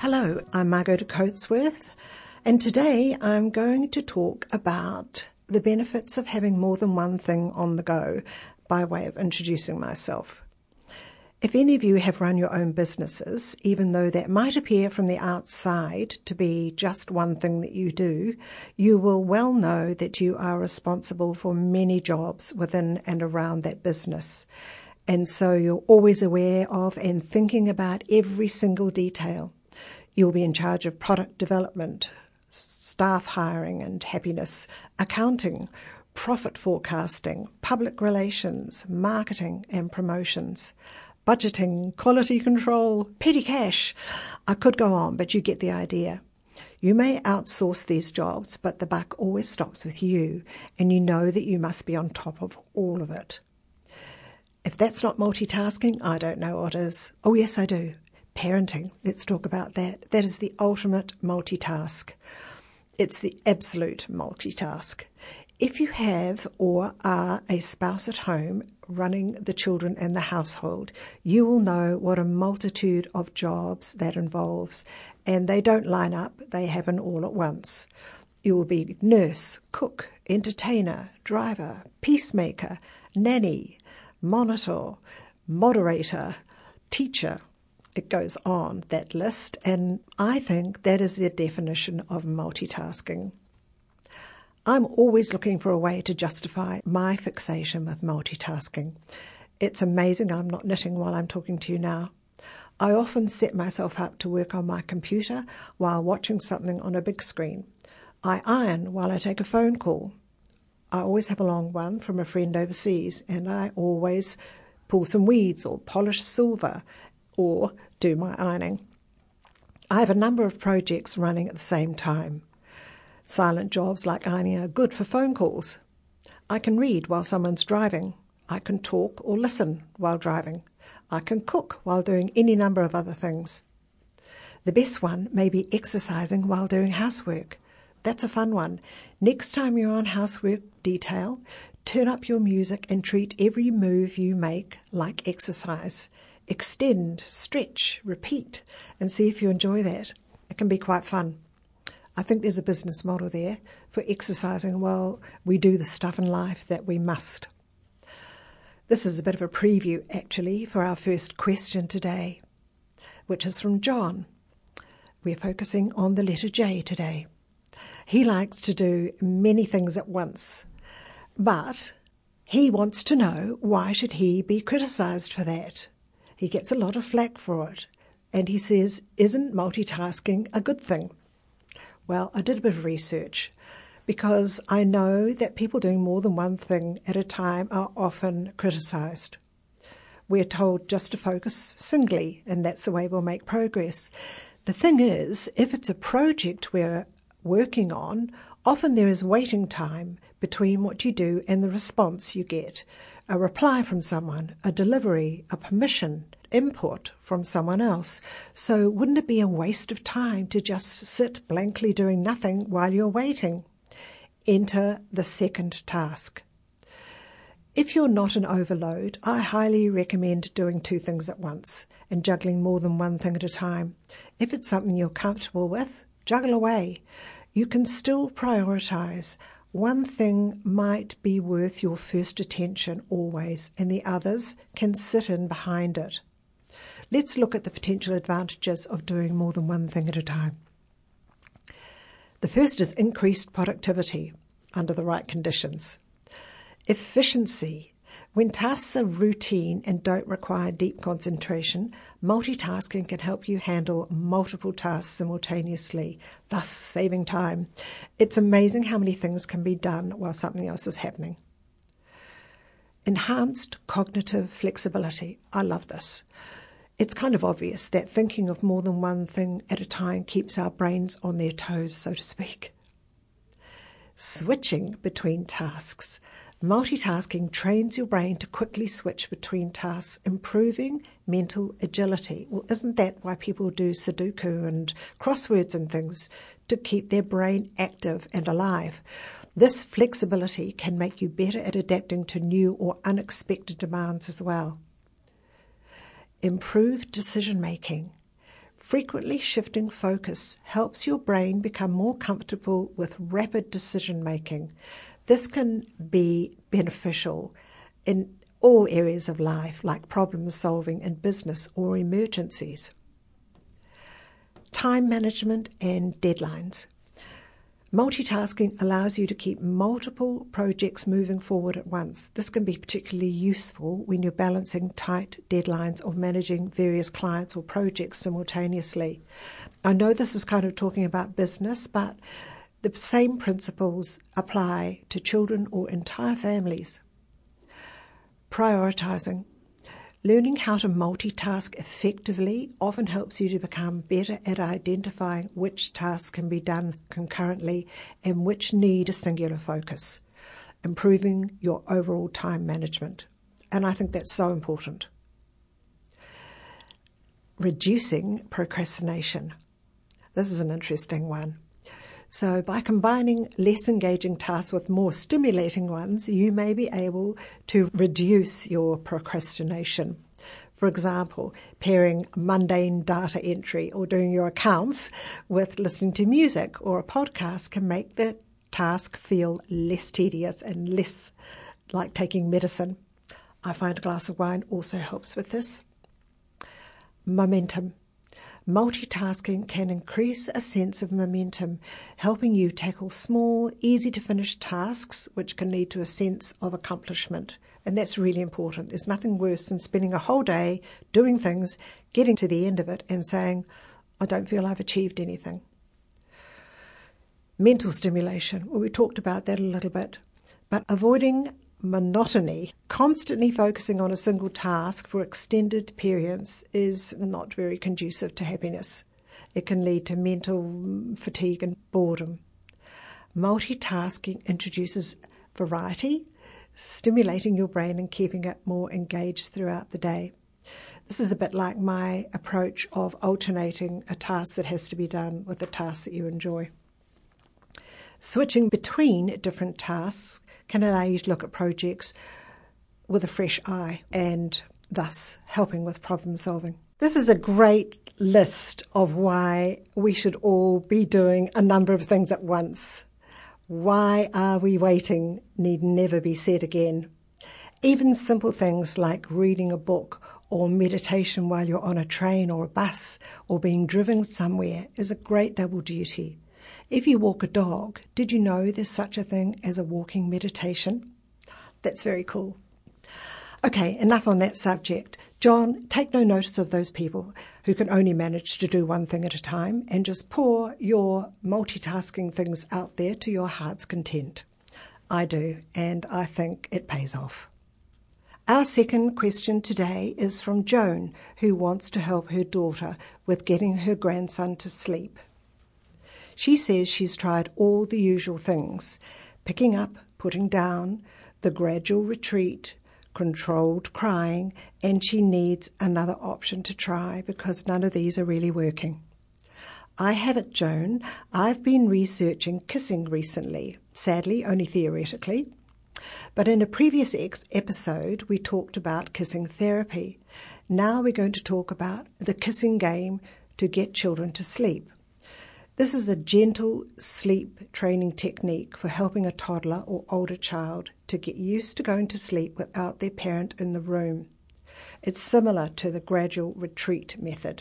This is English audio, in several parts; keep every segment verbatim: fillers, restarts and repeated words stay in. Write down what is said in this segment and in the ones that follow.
Hello, I'm Margot Coatsworth, and today I'm going to talk about the benefits of having more than one thing on the go by way of introducing myself. If any of you have run your own businesses, even though that might appear from the outside to be just one thing that you do, you will well know that you are responsible for many jobs within and around that business. And so you're always aware of and thinking about every single detail. You'll be in charge of product development, staff hiring and happiness, accounting, profit forecasting, public relations, marketing and promotions, budgeting, quality control, petty cash. I could go on, but you get the idea. You may outsource these jobs, but the buck always stops with you, and you know that you must be on top of all of it. If that's not multitasking, I don't know what is. Oh, yes, I do. Parenting. Let's talk about that. That is the ultimate multitask. It's the absolute multitask. If you have or are a spouse at home running the children and the household, you will know what a multitude of jobs that involves, and they don't line up, they happen all at once. You will be nurse, cook, entertainer, driver, peacemaker, nanny, monitor, moderator, teacher. It goes on, that list, and I think that is the definition of multitasking. I'm always looking for a way to justify my fixation with multitasking. It's amazing I'm not knitting while I'm talking to you now. I often set myself up to work on my computer while watching something on a big screen. I iron while I take a phone call. I always have a long one from a friend overseas, and I always pull some weeds or polish silver or do my ironing. I have a number of projects running at the same time. Silent jobs like ironing are good for phone calls. I can read while someone's driving. I can talk or listen while driving. I can cook while doing any number of other things. The best one may be exercising while doing housework. That's a fun one. Next time you're on housework detail, turn up your music and treat every move you make like exercise. Extend, stretch, repeat, and see if you enjoy that. It can be quite fun. I think there's a business model there for exercising while we do the stuff in life that we must. This is a bit of a preview, actually, for our first question today, which is from John. We're focusing on the letter J today. He likes to do many things at once, but he wants to know, why should he be criticised for that? He gets a lot of flack for it, and he says, isn't multitasking a good thing? Well, I did a bit of research because I know that people doing more than one thing at a time are often criticised. We're told just to focus singly, and that's the way we'll make progress. The thing is, if it's a project we're working on, often there is waiting time between what you do and the response you get. A reply from someone, a delivery, a permission, input from someone else. So wouldn't it be a waste of time to just sit blankly doing nothing while you're waiting? Enter the second task. If you're not an overload, I highly recommend doing two things at once and juggling more than one thing at a time. If it's something you're comfortable with, juggle away. You can still prioritise. One thing might be worth your first attention always, and the others can sit in behind it. Let's look at the potential advantages of doing more than one thing at a time. The first is increased productivity under the right conditions. Efficiency. When tasks are routine and don't require deep concentration, multitasking can help you handle multiple tasks simultaneously, thus saving time. It's amazing how many things can be done while something else is happening. Enhanced cognitive flexibility. I love this. It's kind of obvious that thinking of more than one thing at a time keeps our brains on their toes, so to speak. Switching between tasks. Multitasking trains your brain to quickly switch between tasks, improving mental agility. Well, isn't that why people do Sudoku and crosswords and things? To keep their brain active and alive. This flexibility can make you better at adapting to new or unexpected demands as well. Improved decision-making. Frequently shifting focus helps your brain become more comfortable with rapid decision making. This can be beneficial in all areas of life, like problem solving in business or emergencies. Time management and deadlines. Multitasking allows you to keep multiple projects moving forward at once. This can be particularly useful when you're balancing tight deadlines or managing various clients or projects simultaneously. I know this is kind of talking about business, but the same principles apply to children or entire families. Prioritizing. Learning how to multitask effectively often helps you to become better at identifying which tasks can be done concurrently and which need a singular focus, improving your overall time management. And I think that's so important. Reducing procrastination. This is an interesting one. So by combining less engaging tasks with more stimulating ones, you may be able to reduce your procrastination. For example, pairing mundane data entry or doing your accounts with listening to music or a podcast can make the task feel less tedious and less like taking medicine. I find a glass of wine also helps with this. Momentum. Multitasking can increase a sense of momentum, helping you tackle small, easy-to-finish tasks, which can lead to a sense of accomplishment. And that's really important. There's nothing worse than spending a whole day doing things, getting to the end of it and saying, I don't feel I've achieved anything. Mental stimulation. Well, we talked about that a little bit. But avoiding monotony, constantly focusing on a single task for extended periods is not very conducive to happiness. It can lead to mental fatigue and boredom. Multitasking introduces variety, stimulating your brain and keeping it more engaged throughout the day. This is a bit like my approach of alternating a task that has to be done with a task that you enjoy. Switching between different tasks can allow you to look at projects with a fresh eye and thus helping with problem solving. This is a great list of why we should all be doing a number of things at once. Why are we waiting need never be said again. Even simple things like reading a book or meditation while you're on a train or a bus or being driven somewhere is a great double duty. If you walk a dog, did you know there's such a thing as a walking meditation? That's very cool. Okay, enough on that subject. John, take no notice of those people who can only manage to do one thing at a time and just pour your multitasking things out there to your heart's content. I do, and I think it pays off. Our second question today is from Joan, who wants to help her daughter with getting her grandson to sleep. She says she's tried all the usual things, picking up, putting down, the gradual retreat, controlled crying, and she needs another option to try because none of these are really working. I have it, Joan. I've been researching kissing recently, sadly only theoretically. But in a previous ex- episode, we talked about kissing therapy. Now we're going to talk about the kissing game to get children to sleep. This is a gentle sleep training technique for helping a toddler or older child to get used to going to sleep without their parent in the room. It's similar to the gradual retreat method.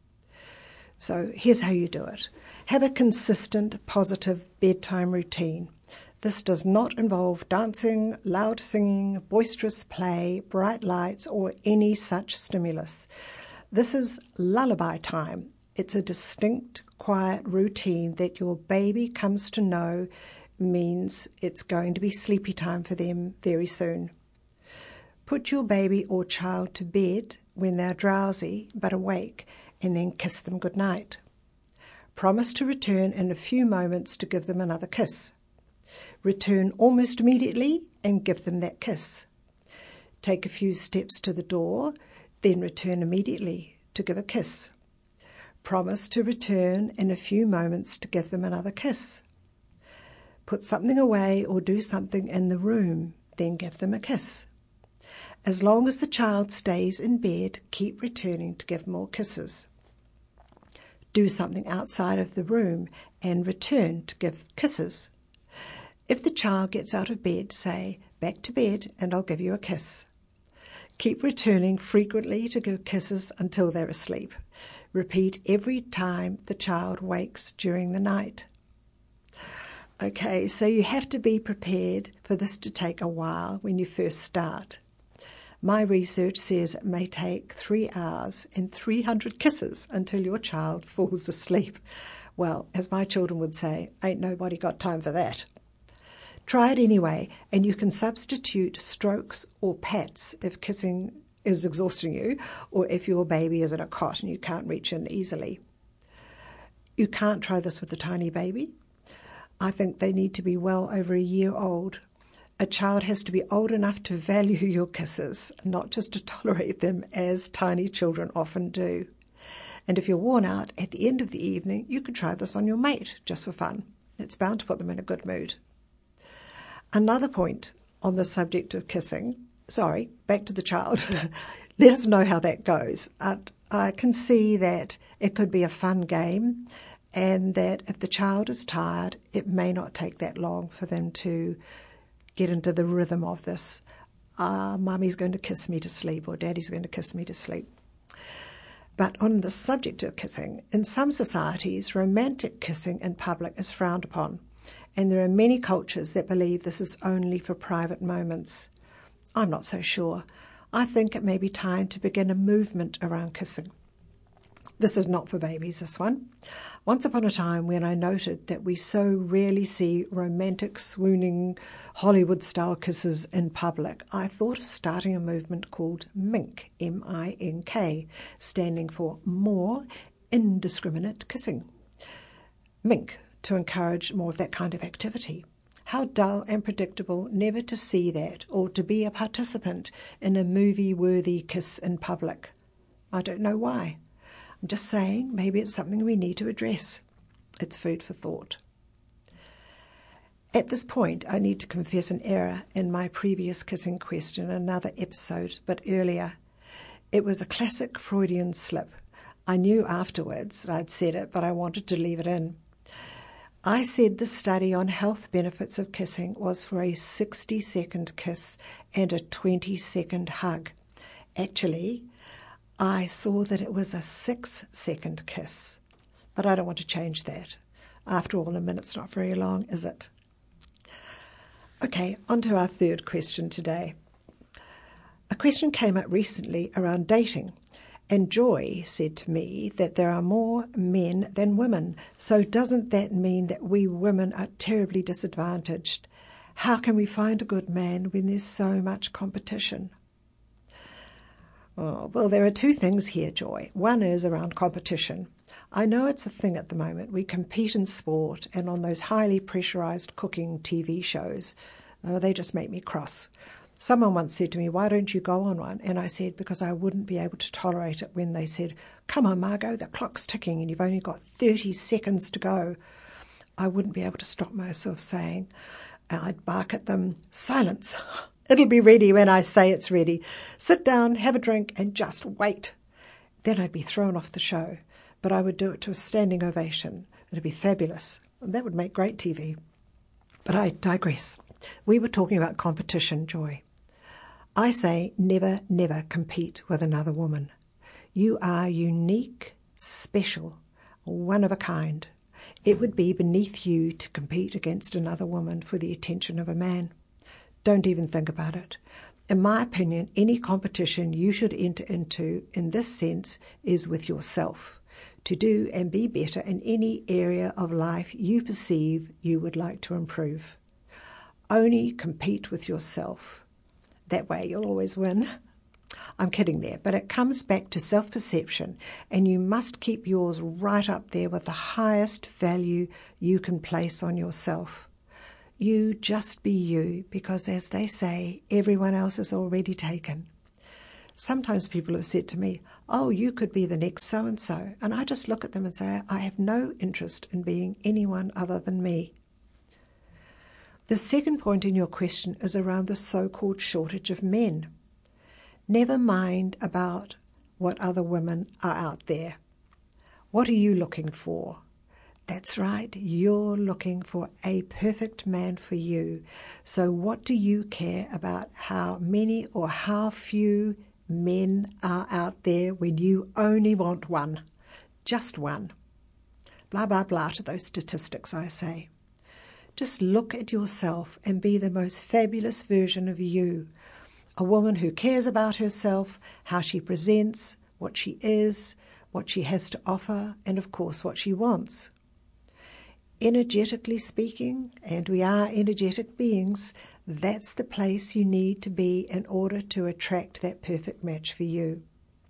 So here's how you do it. Have a consistent, positive bedtime routine. This does not involve dancing, loud singing, boisterous play, bright lights, or any such stimulus. This is lullaby time. It's a distinct, quiet routine that your baby comes to know means it's going to be sleepy time for them very soon. Put your baby or child to bed when they're drowsy but awake and then kiss them goodnight. Promise to return in a few moments to give them another kiss. Return almost immediately and give them that kiss. Take a few steps to the door, then return immediately to give a kiss. Promise to return in a few moments to give them another kiss. Put something away or do something in the room, then give them a kiss. As long as the child stays in bed, keep returning to give more kisses. do something outside of the room, and return to give kisses. If the child gets out of bed, say, "Back to bed and I'll give you a kiss." Keep returning frequently to give kisses until they're asleep. Repeat every time the child wakes during the night. Okay, so you have to be prepared for this to take a while when you first start. My research says it may take three hours and three hundred kisses until your child falls asleep. Well, as my children would say, ain't nobody got time for that. Try it anyway, and you can substitute strokes or pats if kissing is exhausting you, or if your baby is in a cot and you can't reach in easily. You can't try this with a tiny baby. I think they need to be well over a year old. A child has to be old enough to value your kisses, not just to tolerate them as tiny children often do. And if you're worn out at the end of the evening, you could try this on your mate, just for fun. It's bound to put them in a good mood. Another point on the subject of kissing, sorry, back to the child. Let us know how that goes. I, I can see that it could be a fun game, and that if the child is tired, it may not take that long for them to get into the rhythm of this. Uh, Mummy's going to kiss me to sleep, or Daddy's going to kiss me to sleep. But on the subject of kissing, in some societies, romantic kissing in public is frowned upon, and there are many cultures that believe this is only for private moments. I'm not so sure. I think it may be time to begin a movement around kissing. This is not for babies, this one. Once upon a time when I noted that we so rarely see romantic, swooning, Hollywood-style kisses in public, I thought of starting a movement called MINK, M I N K, standing for More Indiscriminate Kissing. MINK, to encourage more of that kind of activity. How dull and predictable never to see that or to be a participant in a movie-worthy kiss in public. I don't know why. I'm just saying maybe it's something we need to address. It's food for thought. At this point, I need to confess an error in my previous kissing question in another episode, but earlier. It was a classic Freudian slip. I knew afterwards that I'd said it, but I wanted to leave it in. I said the study on health benefits of kissing was for a sixty-second kiss and a twenty-second hug. Actually, I saw that it was a six-second kiss, but I don't want to change that. After all, a minute's not very long, is it? Okay, on to our third question today. A question came up recently around dating, and Joy said to me that there are more men than women, so doesn't that mean that we women are terribly disadvantaged? How can we find a good man when there's so much competition? Oh, well, there are two things here, Joy. One is around competition. I know it's a thing at the moment. We compete in sport and on those highly pressurized cooking T V shows. Oh, they just make me cross. Someone once said to me, "Why don't you go on one?" And I said, because I wouldn't be able to tolerate it when they said, "Come on, Margot, the clock's ticking and you've only got thirty seconds to go." I wouldn't be able to stop myself saying, I'd bark at them, "Silence. It'll be ready when I say it's ready. Sit down, have a drink, and just wait." Then I'd be thrown off the show, but I would do it to a standing ovation. It'd be fabulous, and that would make great T V. But I digress. We were talking about competition, Joy. I say never, never compete with another woman. You are unique, special, one of a kind. It would be beneath you to compete against another woman for the attention of a man. Don't even think about it. In my opinion, any competition you should enter into in this sense is with yourself, to do and be better in any area of life you perceive you would like to improve. Only compete with yourself. That way you'll always win. I'm kidding there, but it comes back to self-perception, and you must keep yours right up there with the highest value you can place on yourself. You just be you, because as they say, everyone else is already taken. Sometimes people have said to me, "Oh, you could be the next so-and-so," and I just look at them and say, I have no interest in being anyone other than me. The second point in your question is around the so-called shortage of men. Never mind about what other women are out there. What are you looking for? That's right, you're looking for a perfect man for you. So what do you care about how many or how few men are out there when you only want one? Just one. Blah, blah, blah to those statistics, I say. Just look at yourself and be the most fabulous version of you. A woman who cares about herself, how she presents, what she is, what she has to offer, and of course what she wants. Energetically speaking, and we are energetic beings, that's the place you need to be in order to attract that perfect match for you.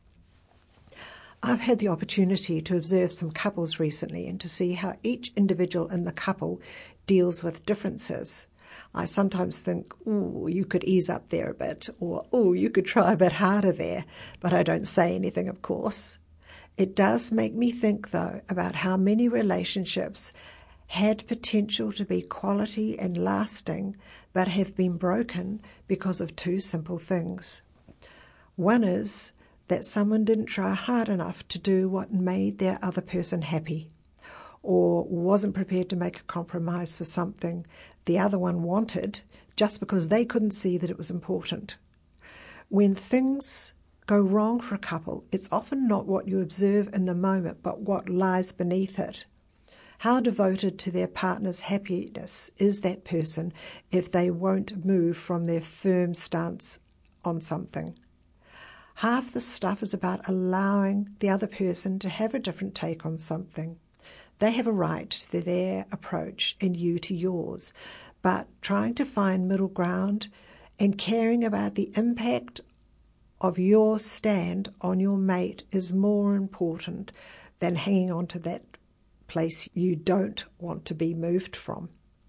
I've had the opportunity to observe some couples recently and to see how each individual in the couple deals with differences. I sometimes think, ooh, you could ease up there a bit, or, ooh, you could try a bit harder there, but I don't say anything, of course. It does make me think, though, about how many relationships had potential to be quality and lasting, but have been broken because of two simple things. One is that someone didn't try hard enough to do what made their other person happy, or wasn't prepared to make a compromise for something the other one wanted just because they couldn't see that it was important. When things go wrong for a couple, it's often not what you observe in the moment, but what lies beneath it. How devoted to their partner's happiness is that person if they won't move from their firm stance on something? Half the stuff is about allowing the other person to have a different take on something. They have a right to their approach and you to yours, but trying to find middle ground and caring about the impact of your stand on your mate is more important than hanging on to that place you don't want to be moved from.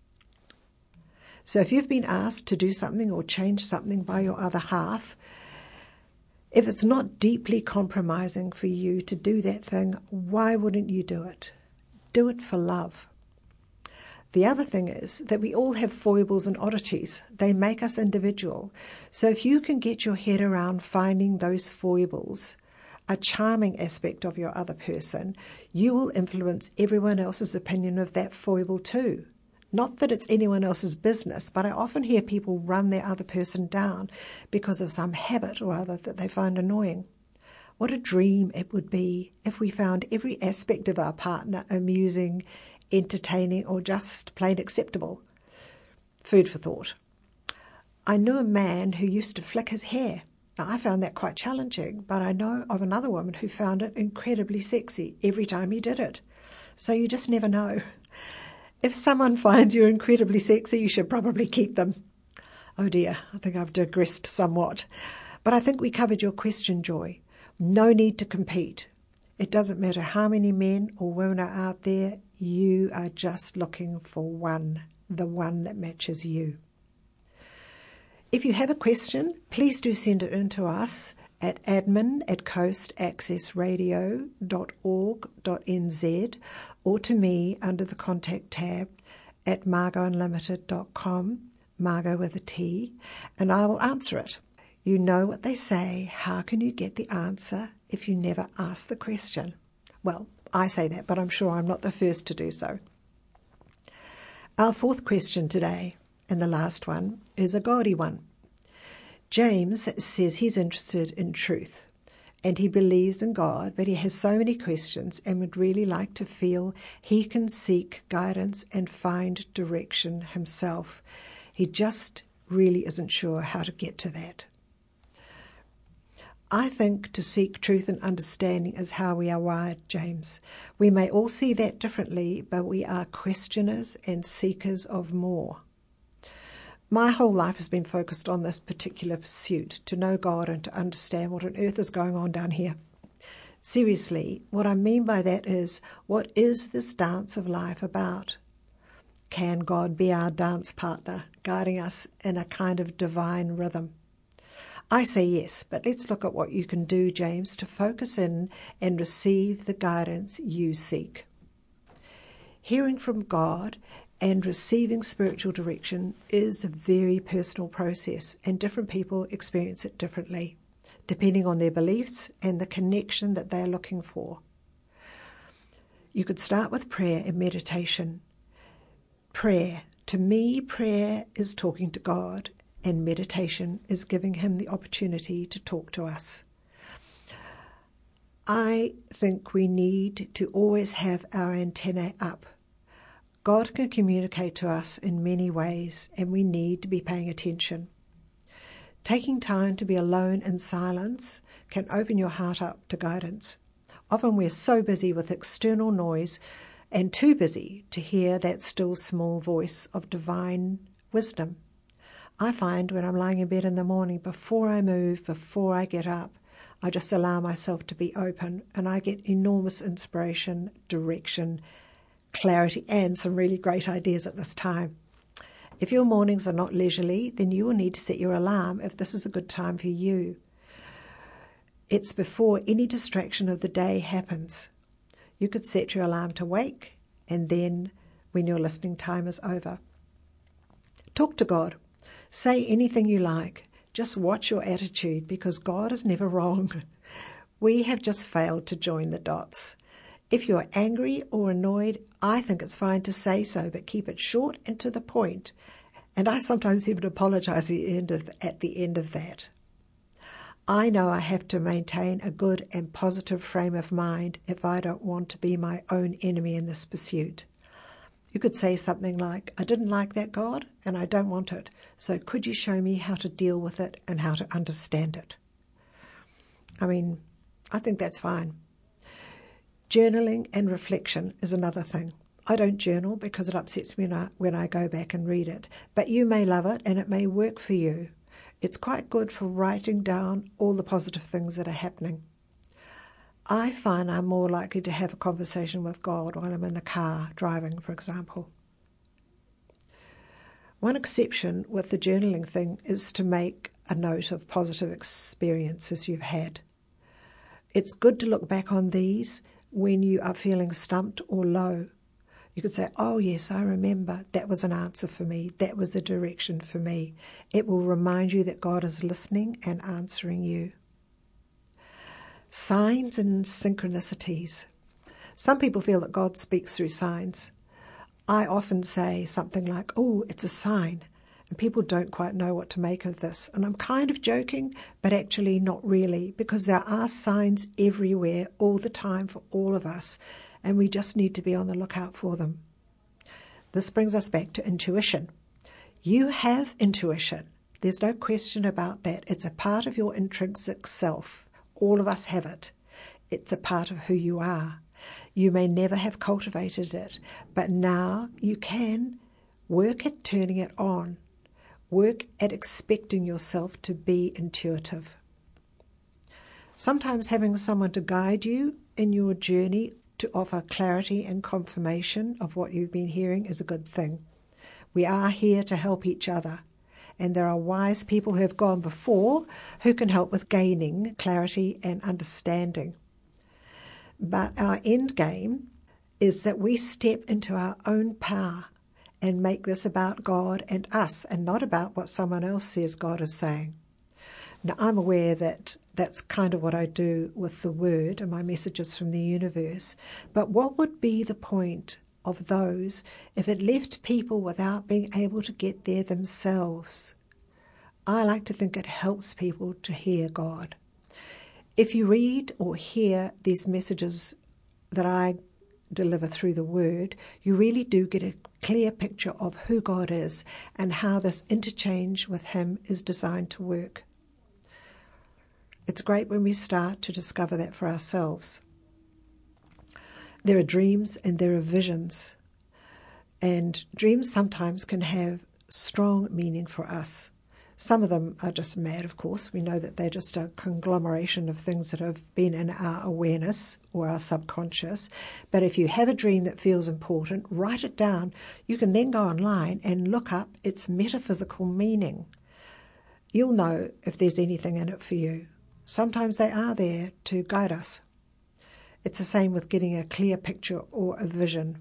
So if you've been asked to do something or change something by your other half, if it's not deeply compromising for you to do that thing, why wouldn't you do it? Do it for love. The other thing is that we all have foibles and oddities. They make us individual. So if you can get your head around finding those foibles, a charming aspect of your other person, you will influence everyone else's opinion of that foible too. Not that it's anyone else's business, but I often hear people run their other person down because of some habit or other that they find annoying. What a dream it would be if we found every aspect of our partner amusing, entertaining, or just plain acceptable. Food for thought. I knew a man who used to flick his hair. Now, I found that quite challenging, but I know of another woman who found it incredibly sexy every time he did it. So you just never know. If someone finds you incredibly sexy, you should probably keep them. Oh dear, I think I've digressed somewhat. But I think we covered your question, Joy. No need to compete. It doesn't matter how many men or women are out there, you are just looking for one, the one that matches you. If you have a question, please do send it in to us at admin at coast access radio dot org dot n z or to me under the contact tab at margo unlimited dot com, Margo with a T, and I will answer it. You know what they say, how can you get the answer if you never ask the question? Well, I say that, but I'm sure I'm not the first to do so. Our fourth question today, and the last one, is a gaudy one. James says he's interested in truth and he believes in God, but he has so many questions and would really like to feel he can seek guidance and find direction himself. He just really isn't sure how to get to that. I think to seek truth and understanding is how we are wired, James. We may all see that differently, but we are questioners and seekers of more. My whole life has been focused on this particular pursuit, to know God and to understand what on earth is going on down here. Seriously, what I mean by that is, what is this dance of life about? Can God be our dance partner, guiding us in a kind of divine rhythm? I say yes, but let's look at what you can do, James, to focus in and receive the guidance you seek. Hearing from God and receiving spiritual direction is a very personal process, and different people experience it differently, depending on their beliefs and the connection that they are looking for. You could start with prayer and meditation. Prayer. To me, prayer is talking to God, and meditation is giving him the opportunity to talk to us. I think we need to always have our antennae up. God can communicate to us in many ways, and we need to be paying attention. Taking time to be alone in silence can open your heart up to guidance. Often we're so busy with external noise and too busy to hear that still small voice of divine wisdom. I find when I'm lying in bed in the morning, before I move, before I get up, I just allow myself to be open, and I get enormous inspiration, direction, clarity, and some really great ideas at this time. If your mornings are not leisurely, then you will need to set your alarm if this is a good time for you. It's before any distraction of the day happens. You could set your alarm to wake, and then when your listening time is over. Talk to God. Say anything you like. Just watch your attitude, because God is never wrong. We have just failed to join the dots. If you're angry or annoyed, I think it's fine to say so, but keep it short and to the point. And I sometimes even apologise at the end of, at the end of that. I know I have to maintain a good and positive frame of mind if I don't want to be my own enemy in this pursuit. You could say something like, I didn't like that, God, and I don't want it. So could you show me how to deal with it and how to understand it? I mean, I think that's fine. Journaling and reflection is another thing. I don't journal because it upsets me when I, when I go back and read it. But you may love it and it may work for you. It's quite good for writing down all the positive things that are happening. I find I'm more likely to have a conversation with God while I'm in the car driving, for example. One exception with the journaling thing is to make a note of positive experiences you've had. It's good to look back on these when you are feeling stumped or low. You could say, oh yes, I remember, that was an answer for me, that was a direction for me. It will remind you that God is listening and answering you. Signs and synchronicities. Some people feel that God speaks through signs. I often say something like, oh, it's a sign, and people don't quite know what to make of this. And I'm kind of joking, but actually not really, because there are signs everywhere all the time for all of us, and we just need to be on the lookout for them. This brings us back to intuition. You have intuition. There's no question about that. It's a part of your intrinsic self. All of us have it. It's a part of who you are. You may never have cultivated it, but now you can work at turning it on. Work at expecting yourself to be intuitive. Sometimes having someone to guide you in your journey to offer clarity and confirmation of what you've been hearing is a good thing. We are here to help each other, and there are wise people who have gone before who can help with gaining clarity and understanding. But our end game is that we step into our own power and make this about God and us, and not about what someone else says God is saying. Now, I'm aware that that's kind of what I do with the Word and my messages from the universe, but what would be the point of those if it left people without being able to get there themselves? I like to think it helps people to hear God. If you read or hear these messages that I deliver through the Word, you really do get a clear picture of who God is and how this interchange with Him is designed to work. It's great when we start to discover that for ourselves. There are dreams and there are visions, and dreams sometimes can have strong meaning for us. Some of them are just mad, of course. We know that they're just a conglomeration of things that have been in our awareness or our subconscious. But if you have a dream that feels important, write it down. You can then go online and look up its metaphysical meaning. You'll know if there's anything in it for you. Sometimes they are there to guide us. It's the same with getting a clear picture or a vision.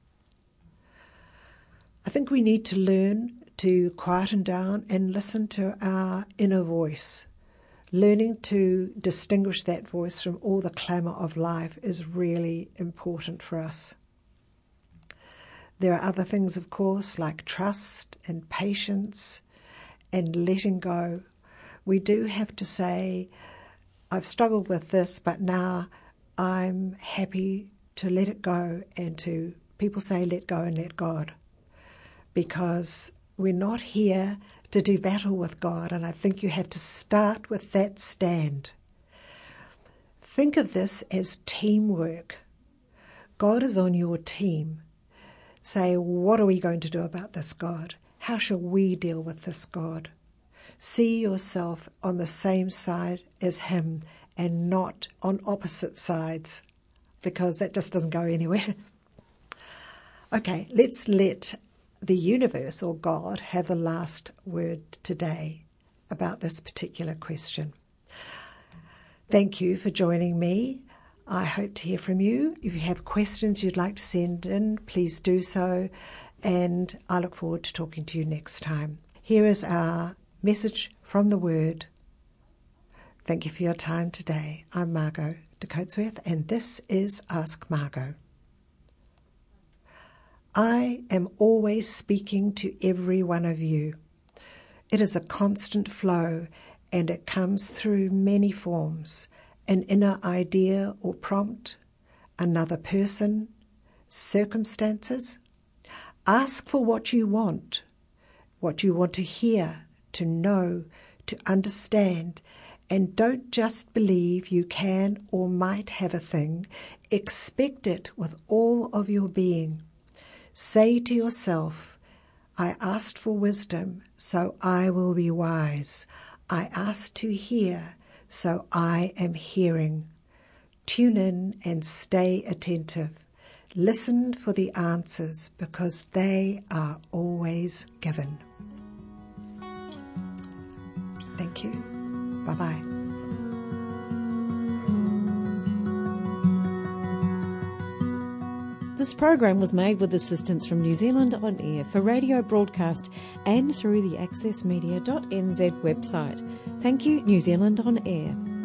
I think we need to learn to quieten down and listen to our inner voice. Learning to distinguish that voice from all the clamour of life is really important for us. There are other things, of course, like trust and patience and letting go. We do have to say, I've struggled with this, but now I'm happy to let it go, and to, people say, let go and let God, because we're not here to do battle with God, and I think you have to start with that stand. Think of this as teamwork. God is on your team. Say, what are we going to do about this, God? How shall we deal with this, God? See yourself on the same side as him and not on opposite sides, because that just doesn't go anywhere. Okay, let's let the universe or God have the last word today about this particular question. Thank you for joining me. I hope to hear from you. If you have questions you'd like to send in, please do so, and I look forward to talking to you next time. Here is our message from the Word. Thank you for your time today. I'm Margot de Coatsworth, and this is Ask Margot. I am always speaking to every one of you. It is a constant flow, and it comes through many forms: an inner idea or prompt, another person, circumstances. Ask for what you want, what you want to hear, to know, to understand, and don't just believe you can or might have a thing. Expect it with all of your being. Say to yourself, I asked for wisdom, so I will be wise. I asked to hear, so I am hearing. Tune in and stay attentive. Listen for the answers, because they are always given. Thank you. Bye-bye. This program was made with assistance from New Zealand On Air for radio broadcast and through the access media dot n z website. Thank you, New Zealand On Air.